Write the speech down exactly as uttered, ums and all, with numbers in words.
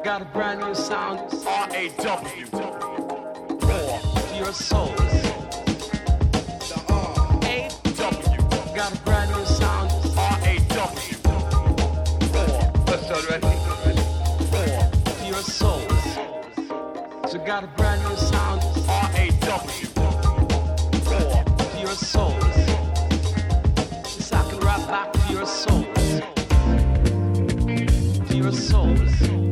got a brand new sound. R A W. Raw to your souls. The R A W. Got a brand new sound. R A W. Raw. Let's start ready. Raw to your souls. So got a brand new sound. R A W. Raw to your souls. Yes, I can rap back to your souls. To your souls.